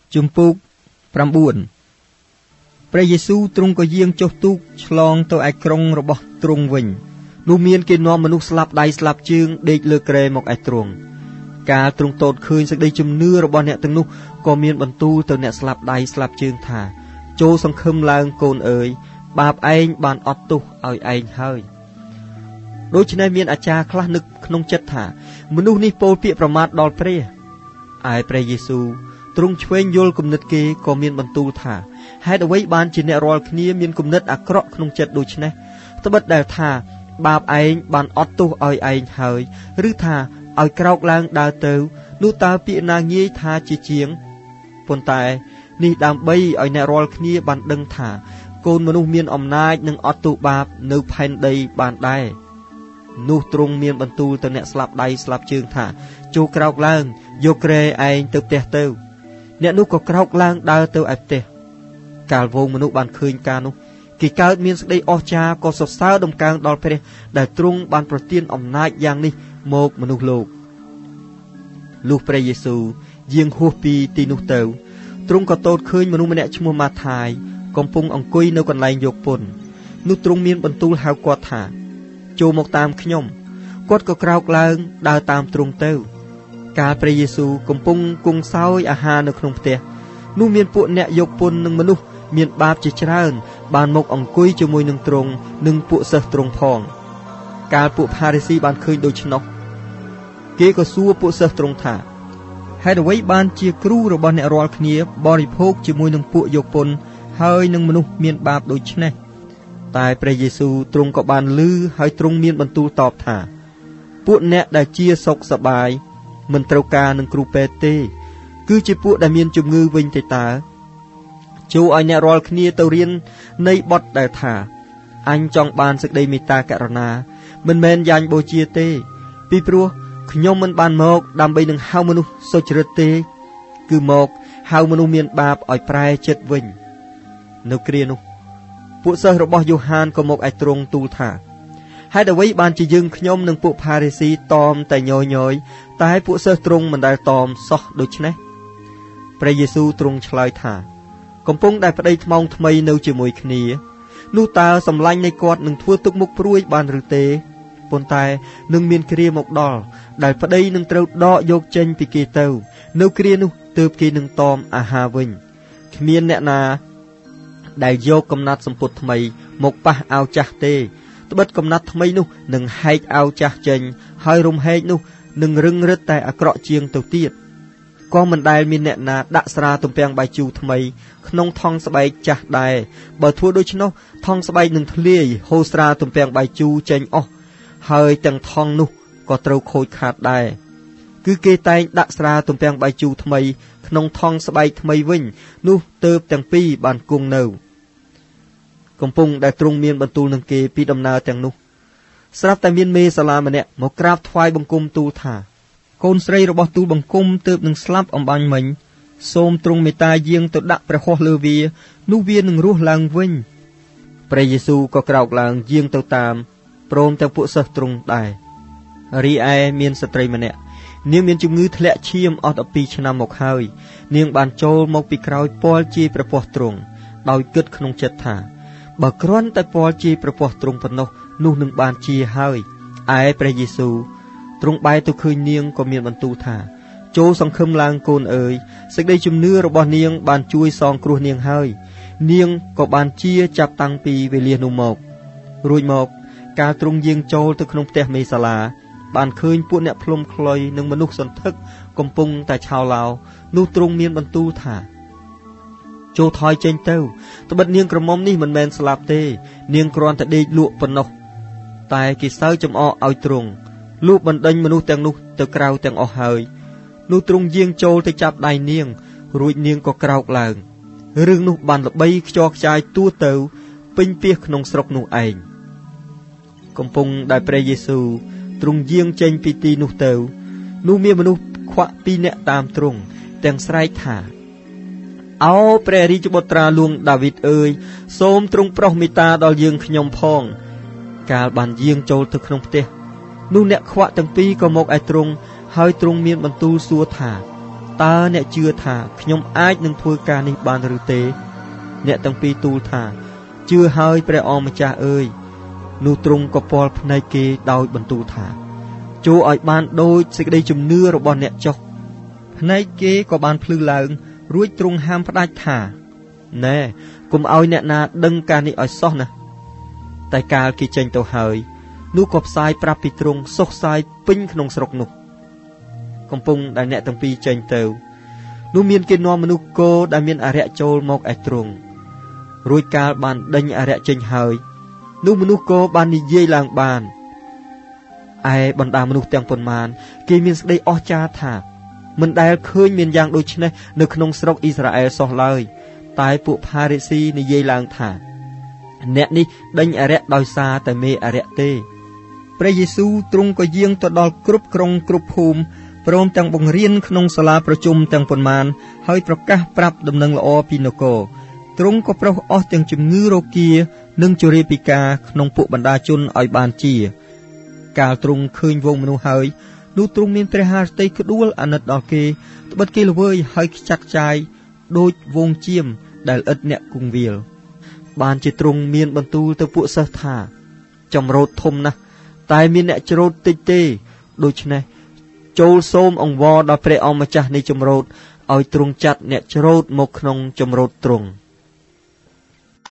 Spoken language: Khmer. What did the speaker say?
ជំពូក9ព្រះយេស៊ូវទ្រង់ក៏យាងចុះទូកឆ្លងទៅឯក្រុងរបស់ទ្រង់វិញនោះមានគេនាំមនុស្សស្លាប់ដៃស្លាប់ជើងដេកលើគ្រែមកឯទ្រង់កាលទ្រង់ទតឃើញសេចក្តីជំនឿរបស់អ្នកទាំងនោះក៏មានបន្ទូលទៅអ្នកស្លាប់ដៃស្លាប់ជើងថាចូលសង្ឃឹមឡើងកូនអើយបាបឯងបានអត់ទោសឲ្យឯងហើយដូច្នេះមានអាចារ្យខ្លះនឹកក្នុងចិត្តថាមនុស្សនេះពោលពាក្យប្រមាថដល់ព្រះឯព្រះយេស៊ូវទ្រង់ឆ្វេងយល់គំនិតគេក៏មានបន្ទូលថាហេតុអ្វីបានជាអ្នករាល់គ្នាមានគំនិតអាក្រក់ក្នុងចិត្តដូច្នេះត្បិតដែលថាបាបឯងបានអត់ទោសឲ្យឯងហើយឬថាឲ្យក្រោកឡើងដើរទៅនោះតើពាក្យណាងាយថាជាជាងប៉ុន្តែនេះដើម្បីឲ្យអ្នករាល់គ្នាបានដឹងថាកូនមនុស្សមានអំណាចនឹងអត់ទោសបាបនៅផែនដីបានដែរនោះទ្រង់មានបន្ទូលទៅអ្នកស្លាប់ដៃស្លាប់ជើងថាចូលក្រោកឡើងយកគ្រែឯងទៅផ្ទះទៅអ្នកនោះក៏ក្រោកឡើងដើរទៅឯផ្ទះកាលវងមនុស្សបានឃើញការនោះគេកើតមានសេចក្តីអស្ចារ្យក៏សរសើរដំកើងដល់ព្រះដែលទ្រង់បានប្រទានអំណាចយ៉ាងនេះមកមនុស្សលោកលុះព្រះយេស៊ូវយាងហួសពីទីនោះទៅទ្រង់ក៏ទតឃើញមនុស្សម្នាក់ឈ្មោះម៉ាថាយកំពុងអង្គុយនៅកន្លែងយកពន្ធនោះទ្រង់មានបន្ទូលហៅគាត់ថាចូលមកតាមខ្ញុំគាត់ក៏ក្រោកឡើងដើរតាមទ្រង់ទៅកាលព្រះយេស៊ូវកំពុងគង់សោយអាហារនៅក្នុងផ្ទះនោះមានពួកអ្នកយកពន្ធនិងមនុស្សមានបាបជាច្រើនបានមកអង្គុយជាមួយនឹងទ្រង់និងពួកសិស្សទ្រង់ផងកាលពួកផារីស៊ីបានឃើញដូច្នោះគេក៏សួរពួកសិស្សទ្រង់ថាហេតុអ្វីបានជាគ្រូរបស់អ្នករាល់គ្នាបរិភោគជាមួយនឹងពួកយកពន្ធហើយនឹងមនុស្សមានបាបដូចនេះតែព្រះយេស៊ូវទ្រង់ក៏បានឮហើយទ្រង់មានបន្ទូលតបថាពួកអ្នកដែលជាសុខសប្បាយមិនត្រូវការនឹងគ្រូពេទ្យទេគឺជាពួកដែលមានជំងឺវិញទេតើចូលឲ្យអ្នករាល់គ្នាទៅរៀននៃបទដែលថាអញចង់បានសេចក្តីមេត្តាករុណាមិនមែនយ៉ាញ់បូជាទេពីព្រោះខ្ញុំមិនបានមកដើម្បីនឹងហៅមនុស្សសុចរិតទេគឺមកហៅមនុស្សមានបាបឲ្យប្រែចិត្តវិញនៅគ្រានោះពួកសិស្សរបស់យូហានក៏មកឯទ្រង់ទូលថាហេតុអ្វីបានជាយើងខ្ញុំនិងពួកផារីស៊ីតមតែញយតែពួកសិស្សទ្រង់មិនដែលតមសោះដូច្នេះព្រះយេស៊ូវទ្រង់ឆ្លើយថាកំពុងតែប្តីថ្មងថ្មីនៅជាមួយគ្នានោះតើសម្លាញ់នៃគាត់នឹងធ្វើទុកមុខព្រួយបានឬទេប៉ុន្តែនឹងមានគ្រាមកដល់ដែលប្តីនឹងត្រូវដកយកចេញពីគេទៅនៅគ្រានោះទើបគេនឹងតមអាហារវិញគ្មានអ្នកណាដែលយកកំណាត់សម្ពុតថ្មីមកប៉ះអាវចាស់ទេត្បិតកំណាត់ថ្មីនោះនឹងហែកអាវចាស់ចេញហើយរំហែកនោះនឹងរឹងរិតតែអាក្រក់ជាងទៅទៀតក៏មិនដែលមានអ្នកណាដាក់ស្រាទំពាំងបាយជូរថ្មីក្នុងថង់ស្បែកចាស់ដែរបើធ្វើដូច្នោះថង់ស្បែកនឹងធ្លាយហូរស្រាទំពាំងបាយជូរចេញអស់ហើយទាំងថង់នោះក៏ត្រូវខូចខាតដែរគឺគេតែងដាក់ស្រាទំពាំងបាយជូរថ្មីក្នុងថង់ស្បែកថ្មីវិញនោះទើបទាំងពីរបានគង់នៅកំពុងដែលទ្រង់មានបន្ទូលនឹងគេពីដំណើរទាំងនោះស្រាប់តែមានមេសាឡាម្នាក់មកក្រាបថ្វាយបង្គំទូលថាកូនស្រីរបស់ទូលបង្គំទើបនឹងស្លាប់អំបាញ់មិញសូមទ្រង់មេត្តាយាងទៅដាក់ព្រះហស្ថលើវានោះវានឹងរស់ឡើងវិញព្រះយេស៊ូវក៏ក្រោកឡើងយាងទៅតាមព្រមទាំងពួកសិស្សទ្រង់ដែររីឯមានស្ត្រីម្នាក់នាងមានជំងឺធ្លាក់ឈាមអស់12ឆ្នាំមកហើយនាងបានចូលមកពីក្រោយពាល់ជាព្រះពស្ត្រទ្រង់ដោយគិតក្នុងចិត្តថាបើគ្រាន់តែពាល់ជាព្រះពស្ត្រទ្រង់ប៉ុណ្ណោះនោះនឹងបានជាហើយឯព្រះយេស៊ូវទ្រង់បែរទៅឃើញនាងក៏មានបន្ទូលថាចូលសង្ឃឹមឡើងកូនអើយសេចក្តីជំនឿរបស់នាងបានជួយសងគ្រោះនាងហើយនាងក៏បានជាចាប់តាំងពីវេលានោះមករួចមកកាលទ្រង់យាងចូលទៅក្នុងផ្ទះមេសាឡាបានឃើញពួកអ្នកផ្លុំខ្លុយនិងមនុស្សសន្ធឹកកំពុងតែឆោឡោនោះទ្រង់មានបន្ទូលថាចូលថយចេញទៅត្បិតនាងក្រមុំនេះមិនមែនស្លាប់ទេនាងគ្រាន់តែដេកលក់ប៉ុណ្ណោះតែគេសើចំអកឲ្យទ្រង់លួចបណ្ដេញមនុស្សទាំងនោះទៅក្រៅទាំងអស់ហើយនោះទ្រង់យាងចូលទៅចាប់ដៃនាងរួចនាងក៏ក្រោកឡើងរឿងនោះបានល្បីខ្ចរខ្ចាយទូទៅពេញពាសក្នុងស្រុកនោះឯងកំពុងដែលព្រះយេស៊ូវទ្រង់យាងចេញពីទីនោះទៅនោះមានមនុស្សខ្វាក់2នាក់តាមទ្រង់ទាំងស្រែកថាអោព្រះរាជបុត្រាលួងដាវីតអើយសូមទ្រង់ប្រោសមេត្តាដល់យើងខ្ញុំផងកាលបានយាងចូលទៅក្នុងផ្ទះនោះអ្នកខ្វាក់ទាំងពីរក៏មកឯទ្រង់ហើយទ្រង់មានបន្ទូលសួរថាតើអ្នកជឿថាខ្ញុំអាចនឹងធ្វើការនេះបានឬទេអ្នកទាំងពីរទូលថាជឿហើយព្រះអម្ចាស់អើយនោះទ្រង់ក៏ពាល់ភ្នែកគេដោយបន្ទូលថាចូលឲ្យបានដូចសេចក្តីជំនឿរបស់អ្នកចុះភ្នែកគេក៏បានភ្លឺឡើងរួចទ្រង់ហាមផ្ដាច់ថាណែកុំឲ្យអ្នកណាដឹងការនេះឲ្យសោះណាតែកាលគេចេញទៅហើយនោះក៏ផ្សាយប្រាប់ពីទ្រង់សុខសាយពេញក្នុងស្រុកនោះកំពុងដែលអ្នកទាំងពីរចេញទៅនោះមានគេនាំមនុស្សគោដែលមានអារក្សចូលមកឯទ្រង់រួចកាលបានដេញអារក្សចេញហើយនោះមនុស្សគោបាននិយាយឡើងបានឯបណ្ដាមនុស្សទាំងប៉ុន្មានគេមានសេចក្តីអស្ចារ្យថាមិនដែលឃើញមានយ៉ាងដូចនេះនៅក្នុងស្រុកអ៊ីស្រាអែលសោះឡើយតែពួកផារីស៊ីនិយាយឡើងថាអ្នកនេះដេញអារក្សដោយសារតែមេអារក្សទេព្រះយេស៊ូវទ្រង់ក៏យាងទៅដល់គ្រប់ក្រុងគ្រប់ភូមិព្រមទាំងបង្រៀនក្នុងសាលាប្រជុំទាំងប៉ុន្មានហើយប្រកាសប្រាប់ដំណឹងល្អពីនគរទ្រង់ក៏ប្រោសអស់ទាំងជំងឺរោគានិងជរាពិការក្នុងពួកបណ្ដាជនឲ្យបានជាកាលទ្រង់ឃើញវងមនុស្សហើយនោះទ្រង់មានព្រះハរតីក្ដួលអាណិតដល់គេត្បិតគេល្វើយហើយខ្ចាត់ខ្ចាយដូចវងជៀមដែលឥតអ្នកគង្វាលបានជាទ្រង់មានបន្ទូលទៅពួកសិស្សថាចម្រោតធំណាស់តែមានអ្នកច្រូតតិចទេដូច្នេះចូលសូមអង្វរដល់ព្រះអម្ចាស់នៃចម្រោតឲ្យទ្រង់ចាត់អ្នកច្រូតមកក្នុងចម្រោតទ្រង់